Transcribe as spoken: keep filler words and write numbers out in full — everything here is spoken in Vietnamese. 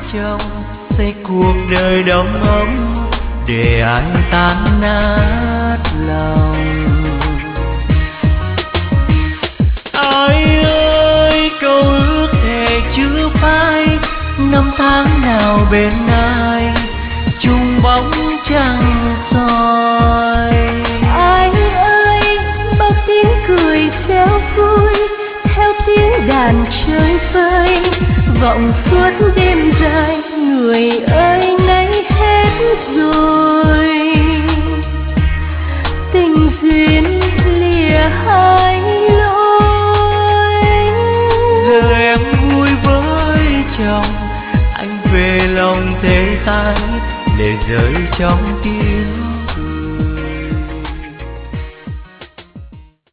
chồng xây cuộc đời đầm ấm để ai tan nát lòng. Ai ơi câu ước thề chưa phai, năm tháng nào bên ai chung bóng trăng soi. Ai ơi bao tiếng cười reo vui theo tiếng đàn chơi vơi vọng suốt đêm dài, người ơi nay hết rồi. Tình duyên lìa hai lối, giờ em vui với chồng, anh về lòng thế tái để rơi trong tim